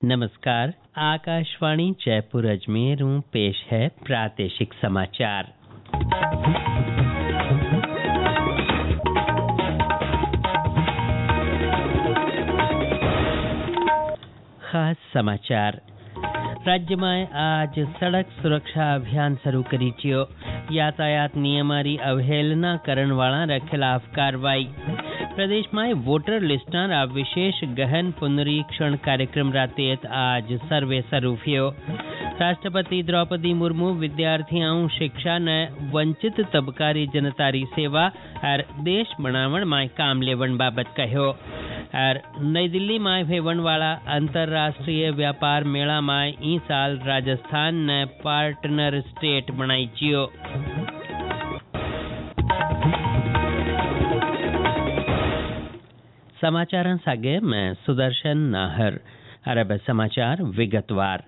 नमस्कार। आकाशवाणी जयपुर अजमेर पेश है प्रादेशिक समाचार। खास समाचार। राज्य में आज सड़क सुरक्षा अभियान शुरू करी छो। यातायात नियमारी अवहेलना करण वाळा खिलाफ कार्रवाई। प्रदेश में वोटर लिस्टां रा विशेष गहन पुनरीक्षण कार्यक्रम रातेत आज सर्वे शुरू थयो। राष्ट्रपति द्रौपदी मुर्मू विद्यार्थियों शिक्षा ने वंचित तबकारी जनतारी सेवा और देश बनावण में काम लेवण बाबत कहो। और नई दिल्ली में होवण वाला अंतर्राष्ट्रीय व्यापार मेला में ई साल राजस्थान ने पार्टनर स्टेट बनाई चियो। समाचार सागे मैं सुदर्शन नाहर। अरब समाचार विगतवार।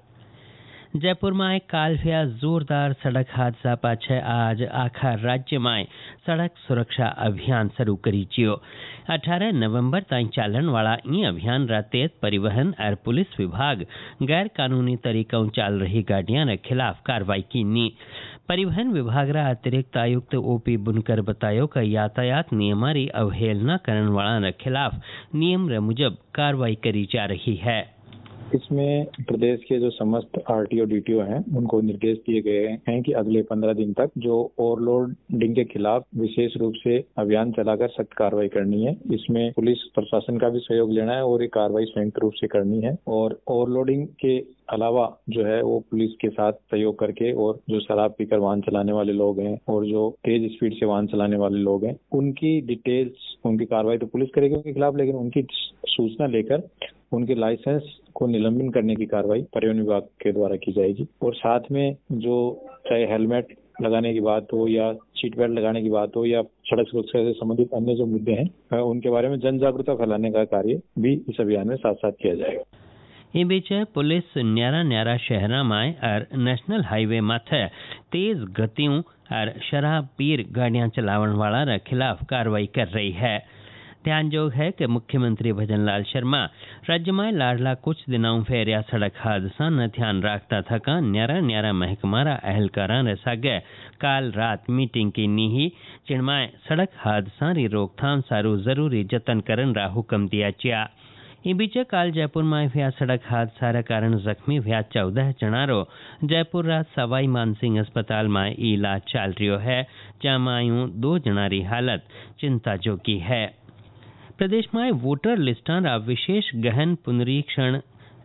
जयपुर में काल हुआ जोरदार सड़क हादसा पाछे आज आखा राज्य में सड़क सुरक्षा अभियान शुरू करी चियो। 18 नवंबर ताईं चालन वाला ई अभियान रातेत परिवहन और पुलिस विभाग गैर कानूनी तरीकों चाल रही गाड़ियां के खिलाफ कार्रवाई कीनी। परिवहन विभाग रा अतिरिक्त आयुक्त ओपी बुनकर बतायो कि यातायात नियमारी अवहेलना करण वाला खिलाफ नियम मुजब कार्रवाई करी जा रही है। इसमें प्रदेश के जो समस्त आरटीओ डीटीओ हैं उनको निर्देश दिए गए हैं कि अगले 15 दिन तक जो ओवरलोडिंग के खिलाफ विशेष रूप से अभियान चलाकर सख्त कार्रवाई करनी है। इसमें पुलिस प्रशासन का भी सहयोग लेना है और ये कार्रवाई संयुक्त रूप से करनी है। और ओवरलोडिंग के अलावा जो है वो पुलिस के साथ सहयोग करके और जो शराब पीकर वाहन चलाने वाले लोग हैं और जो तेज स्पीड से वाहन चलाने वाले लोग हैं उनकी डिटेल्स, उनकी कार्रवाई तो पुलिस करेगी उनके खिलाफ, लेकिन उनकी सूचना लेकर उनके लाइसेंस को निलंबन करने की कार्रवाई परिवहन विभाग के द्वारा की जाएगी। और साथ में जो चाहे हेलमेट लगाने की बात हो या सीट बेल्ट लगाने की बात हो या सड़क सुरक्षा से संबंधित अन्य जो मुद्दे हैं उनके बारे में जन जागरूकता फैलाने का कार्य भी इस अभियान में साथ साथ किया जाएगा। इन बीच पुलिस न्यारा शहर में और नेशनल हाईवे माथे तेज गतियों और शराब पीर गाड़ियां चलावन वाला खिलाफ कार्रवाई कर रही है। ध्यानजोग है कि मुख्यमंत्री भजन लाल शर्मा राज्य में लाडला कुछ दिनों फेरिया सड़क हादसा न ध्यान रखता थका न्यारा महकमारा अहलकारा रे सागे काल रात मीटिंग की नीही जिनमें सड़क हादसा री रोकथाम सारू जरूरी जतन करन रा हुक्म दिया चिया। इन बीच काल जयपुर में हुआ सड़क हादसा कारण जख्मी हुआ 14 जनारो जयपुर रा सवाई मानसिंह अस्पताल में इलाज चाल रही है, जहाँ 2 जनारी हालत चिंता जोगी है। प्रदेश में वोटर लिस्टां रा विशेष गहन पुनरीक्षण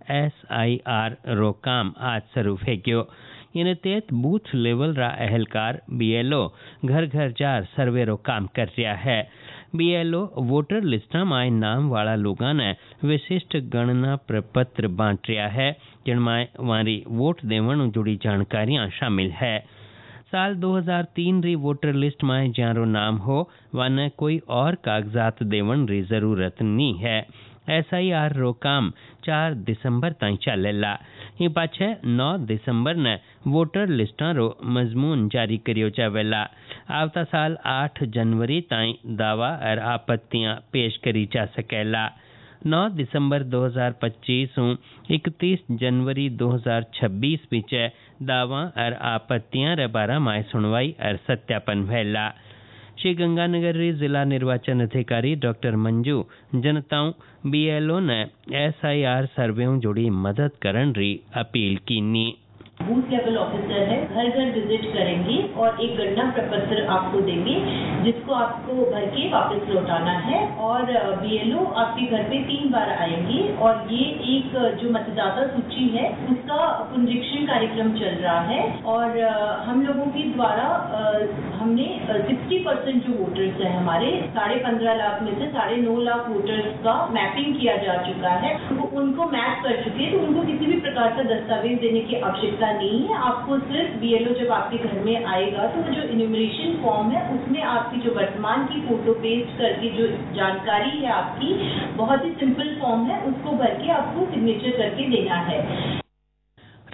SIR रो काम आज शुरू हो गयो। इन तहत बूथ लेवल रा अहलकार BLO घर घर जार सर्वे रो काम कर रहा है। BLO वोटर लिस्टां में नाम वाला लोगों ने विशिष्ट गणना प्रपत्र बांट रहा है, जिनमें वारी वोट देवण जुड़ी जानकारियां शामिल है। साल 2003 री वोटर लिस्ट में जारो नाम हो वाने कोई और कागजात देवण री जरूरत नहीं है। SIR रो काम 4 दिसंबर ताईं चलेला। ये पाछे 9 दिसंबर ने वोटर लिस्टां रो मजमून जारी करियो जावेला। आवता साल 8 जनवरी ताईं दावा और आपत्तियां पेश करी जा सकेला। 9 दिसंबर 2025 हूँ 31 जनवरी 2026 बीच दावा और आपत्तियां रे बारे में सुनवाई और सत्यापन वेला। श्री गंगानगर जिला निर्वाचन अधिकारी डॉक्टर मंजू जनताओं BLO ने SIR सर्वे जोड़ी मदद करन री अपील कीनी। बूथ लेवल ऑफिसर है, घर घर विजिट करेंगे और एक गणना प्रपत्र आपको देंगे जिसको आपको भर के वापस लौटाना है। और BLO आपके घर पे 3 बार आएंगे और ये एक जो मतदाता सूची है उसका पुनरीक्षण कार्यक्रम चल रहा है। और हम लोगों के द्वारा हमने 60% जो वोटर्स हैं हमारे 15.5 लाख में से 9.5 लाख वोटर्स का मैपिंग किया जा चुका है। उनको मैप कर चुके हैं, तो उनको किसी भी प्रकार का दस्तावेज देने की आवश्यकता नहीं है। आपको सिर्फ BLO जब आपके घर में आएगा तो जो इन्यूमरेशन फॉर्म है उसमें आपकी जो वर्तमान की फोटो पेस्ट करके जो जानकारी है आपकी बहुत ही सिंपल फॉर्म है, उसको भर के आपको सिग्नेचर करके देना है।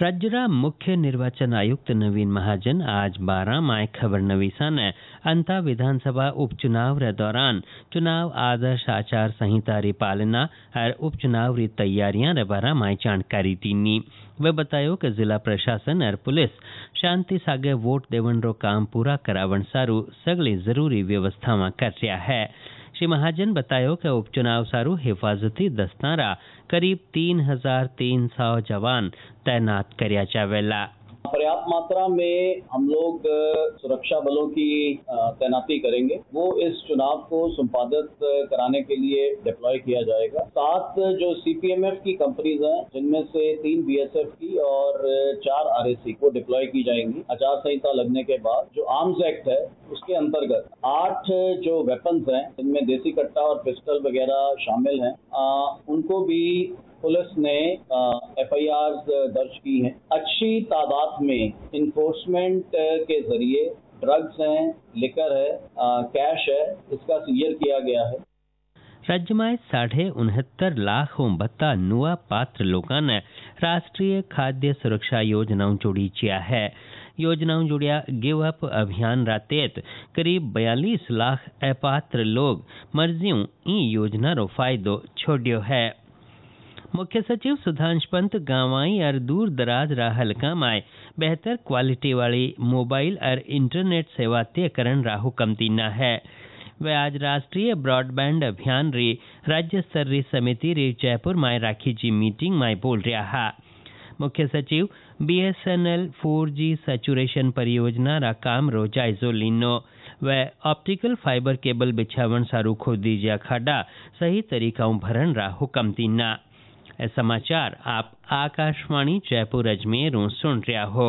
राज्यरा मुख्य निर्वाचन आयुक्त नवीन महाजन आज 12 माय खबर नवीसा ने अंता विधानसभा उपचुनाव रे दौरान चुनाव आदर्श आचार संहिता री पालना और उपचुनाव री तैयारियां रे बारा माय जानकारी दीनी। वे बतायो कि जिला प्रशासन और पुलिस शांति सागे वोट देवन रो काम पूरा करावन सारू सगली जरूरी व्यवस्था कर रहा है। श्री महाजन बतायो कि उपचुनाव सारू हिफाजती दस्तारा करीब 3,300 जवान तैनात कर्या जावेला। पर्याप्त मात्रा में हम लोग सुरक्षा बलों की तैनाती करेंगे। वो इस चुनाव को संपादित कराने के लिए डिप्लॉय किया जाएगा। 7 जो सीपीएमएफ की कंपनीज हैं, जिनमें से 3 बीएसएफ की और 4 आरएसी को डिप्लॉय की जाएंगी। आचार संहिता लगने के बाद जो आर्म्स एक्ट है उसके अंतर्गत 8 जो वेपन्स हैं, जिनमें देसी कट्टा और पिस्टल वगैरह शामिल हैं, उनको भी पुलिस ने एफआईआर दर्ज की हैं। अच्छी तादाद में इन्फोर्समेंट के जरिए ड्रग्स हैं, लिकर है, कैश है, इसका सीजर किया गया है। राज्य में 69.5 लाख बत्ता नुआ पात्र लोगों ने राष्ट्रीय खाद्य सुरक्षा योजनाओं जोड़ी चिया है। योजनाओं जुड़िया गिव अप अभियान रातेत करीब 42 लाख अपात्र लोग मर्जियों ई योजना रो फायदो छोड़ियो है। मुख्य सचिव सुधांश पंत गांवाई और दूर दराज हलका में बेहतर क्वालिटी वाली मोबाइल और इंटरनेट सेवा तयकरण राहु कमतीना है। वे आज राष्ट्रीय ब्रॉडबैंड अभियान री राज्य स्तरीय समिति री जयपुर में राखी जी मीटिंग में बोल रहा। मुख्य सचिव BSNL 4G सैचुरेशन परियोजना रा काम रो जायजो लीनो। वे ऑप्टिकल फाइबर केबल बिछावन सारू खोदीजिया खाडा सही तरीकाओं भरण रा हुक्म दीना। समाचार आप आकाशवाणी जयपुर अजमेर सुन रहा हो।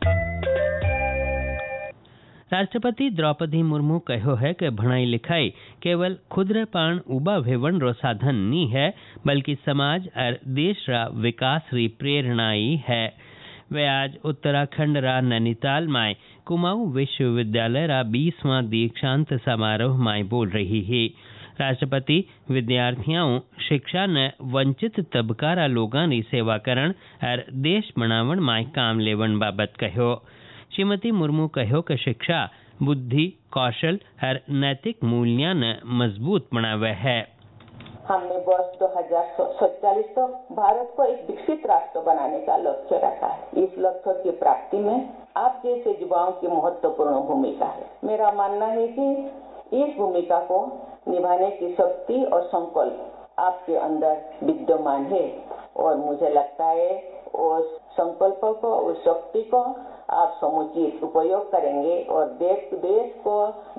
राष्ट्रपति द्रौपदी मुर्मू कहो है कि भणाई लिखाई केवल खुदरे पान उबा वेवन रो साधन नहीं है, बल्कि समाज और देश रा विकास री प्रेरणाई है। वे आज उत्तराखंड रा नैनीताल में कुमाऊं विश्वविद्यालय रा 20वां दीक्षांत समारोह में बोल रही है। राष्ट्रपति विद्यार्थियों शिक्षा ने वंचित तबकारा लोगों की सेवा करण और देश बनावन में काम लेवन बाबत कहो। श्रीमती मुर्मू कहो कि शिक्षा बुद्धि, कौशल और नैतिक मूल्यों ने मजबूत बनावे है। हमने वर्ष 2047 तक भारत को एक विकसित राष्ट्र बनाने का लक्ष्य रखा है। इस लक्ष्य की प्राप्ति में आप जैसे युवाओं की महत्वपूर्ण भूमिका है। मेरा मानना है कि इस भूमिका को निभाने की शक्ति और संकल्प आपके अंदर विद्यमान है और मुझे लगता है उस संकल्प को, उस शक्ति को आप समुचित उपयोग करेंगे और देश को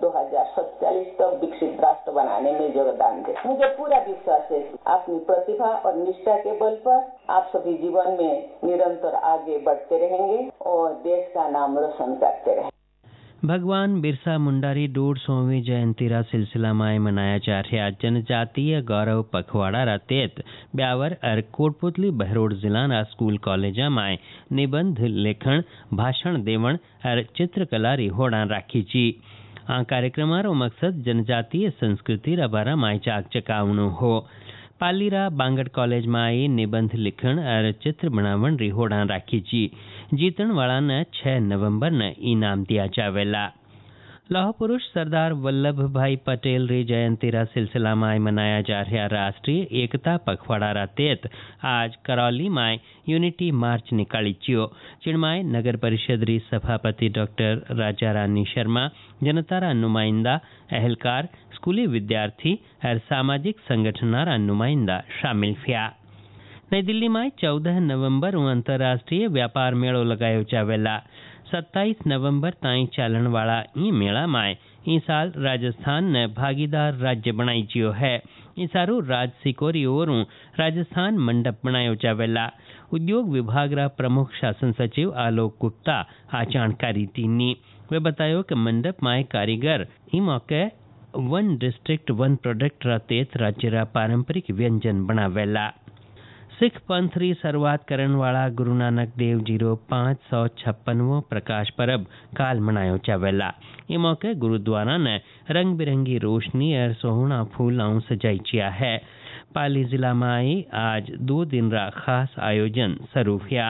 2047 तक विकसित राष्ट्र बनाने में योगदान दें। मुझे पूरा विश्वास है अपनी प्रतिभा और निष्ठा के बल पर आप सभी जीवन में निरंतर आगे बढ़ते रहेंगे और देश का नाम रोशन करते रहेंगे। भगवान बिरसा मुंडा री 150वीं जयंती रा सिलसिला में मनाया जा रहा जनजातीय गौरव पखवाड़ा रा तेत ब्यावर और कोटपुतली बहरोड जिला रा स्कूल कॉलेज में निबंध लेखन, भाषण देवण और चित्रकला री होड़ा राखी जी। आ कार्यक्रम रो मकसद जनजातीय संस्कृति रा बारा में जाग चकावणो हो। पालीरा बांगड़ कॉलेज में निबंध लिखण और चित्र बनावण री होड़ा राखी जी। जीतण वाला ने 6 नवंबर ने इनाम दिया जावेला। लौह पुरुष सरदार वल्लभ भाई पटेल री जयंती रा सिलसिला में मनाया जा रहा राष्ट्रीय एकता पखवाड़ा रा तेत आज करौली में यूनिटी मार्च निकाली चियो। जिनमें नगर परिषद री सभापति डॉक्टर राजा रानी शर्मा, जनता रा नुमाइंदा, अहलकार, स्कूली विद्यार्थी और सामाजिक संगठना रा नुमाइंदा शामिल थिया। नई दिल्ली में 14 नवंबर अंतर्राष्ट्रीय व्यापार मेड़ो लगायो जावेला। 27 नवंबर ताई चालन वाला ई मेला में ई साल राजस्थान ने भागीदार राज्य बनाई जियो है। ई सारू राजसी कोरी ओरू राजस्थान मंडप बनायो जावेला। उद्योग विभाग रा प्रमुख शासन सचिव आलोक गुप्ता आ जानकारी दीनी। वे बतायो कि मंडप में कारीगर ई मौके 1 डिस्ट्रिक्ट 1 प्रोडक्ट रा तेत राज्य रा पारंपरिक व्यंजन बनावेला। सिख पंथ री शुरुआत करण वाला गुरु नानक देव जी रो 556वां प्रकाश पर्व काल मनायो जावेला। ये मौके गुरुद्वारा ने रंग बिरंगी रोशनी और सोहना फूलों सजाई चिया है। पाली जिला में आज 2 दिन रा खास आयोजन शुरू हुआ।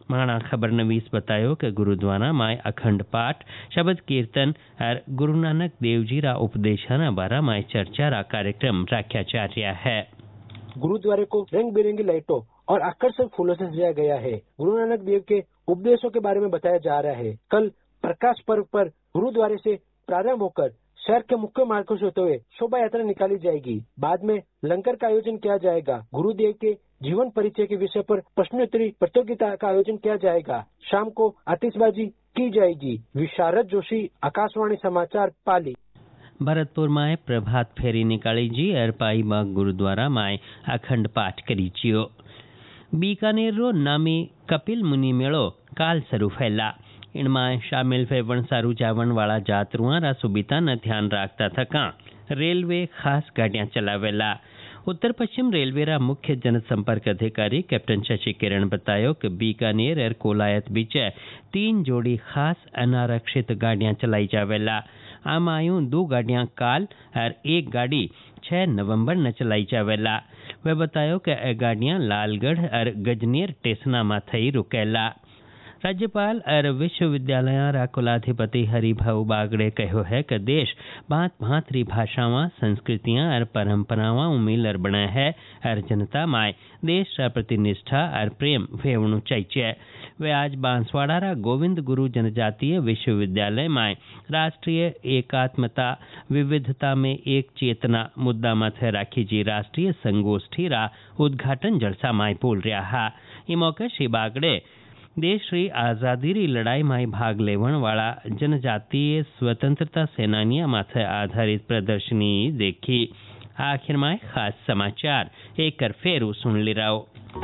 माणा खबर नवीस बतायो कि गुरुद्वारा में अखंड पाठ, शब्द कीर्तन और गुरु नानक देव जी रा उपदेशाना बारा में चर्चा रा कार्यक्रम रखा जा रहा है। गुरुद्वारे को रंग बिरंगी लाइटों और आकर्षक फूलों से सजाया गया है। गुरु नानक देव के उपदेशों के बारे में बताया जा रहा है। कल प्रकाश पर्व पर गुरुद्वारे से प्रारंभ होकर शहर के मुख्य मार्गों से होते हुए शोभा यात्रा निकाली जाएगी। बाद में लंगर का आयोजन किया जाएगा। गुरुदेव के जीवन परिचय के विषय पर प्रश्नोत्तरी प्रतियोगिता का आयोजन किया जाएगा। शाम को आतिशबाजी की जाएगी। विशारद जोशी, आकाशवाणी समाचार, पाली। भरतपुर में प्रभात फेरी निकाली जी और पाईबाग गुरुद्वारा में अखंड पाठ करी जियो। बीकानेर रो नामी कपिल मुनि मेळो काल शरू फैला। इनमें शामिल फेवण सारू जावण वाला जातरुआ रा सुविधा न ध्यान राखता थका रेलवे खास गाड़ियां चलावेला। उत्तर पश्चिम रेलवे रा मुख्य जनसंपर्क अधिकारी कैप्टन शशि किरण बतायो कि बीकानेर और कोलायत बीच 3 जोड़ी खास अनारक्षित गाड़ियां चलाई जावेला। आम आयु 2 गाड़ियां काल और 1 गाड़ी 6 नवंबर न चलाई जावेला। वे बतायो कि ए गाड़ियां लालगढ़ और गजनेर स्टेशना में थई रुकेला। राज्यपाल और विश्वविद्यालय रा कुलाधिपति हरिभाऊ बागड़े कहो है कि देश भांत भांत री भाषावां, संस्कृतियां और परंपरावां मिलर बना है और जनता में देश रा प्रति निष्ठा और प्रेम वेवणु चाहिए। वे आज बांसवाड़ा रा गोविंद गुरु जनजातीय विश्वविद्यालय में राष्ट्रीय एकात्मता विविधता में एक चेतना मुद्दा माथे राखी जी राष्ट्रीय संगोष्ठी रा उद्घाटन जलसा में बोल रहा है। ये मौके श्री बागड़े देश री आजादी री लड़ाई में भाग लेवण वाला जनजातीय स्वतंत्रता सेनानियों माथे आधारित प्रदर्शनी देखी। आखिर में खास समाचार एक कर फेरू सुन ले रहो।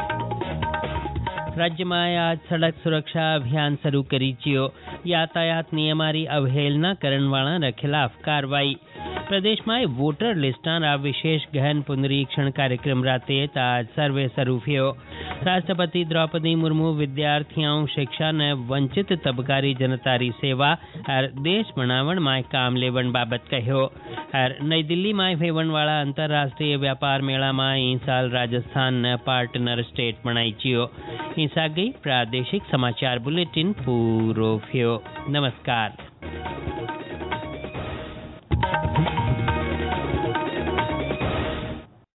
राज्य में आज सड़क सुरक्षा अभियान शुरू करी जियो। यातायात नियमारी अवहेलना करने वाला खिलाफ कार्रवाई। प्रदेश में वोटर लिस्टा विशेष गहन पुनरीक्षण कार्यक्रम राते आज सर्वे शुरू थयो। राष्ट्रपति द्रौपदी मुर्मू विद्यार्थियों शिक्षा ने वंचित तबकारी जनतारी सेवा और देश बनावण में काम लेवण बाबत कहो। और नई दिल्ली में वेवण वाला अंतर्राष्ट्रीय व्यापार मेला में इस साल राजस्थान ने पार्टनर स्टेट बनाई जियो। इस गई प्रादेशिक समाचार बुलेटिन पूरो थयो। नमस्कार।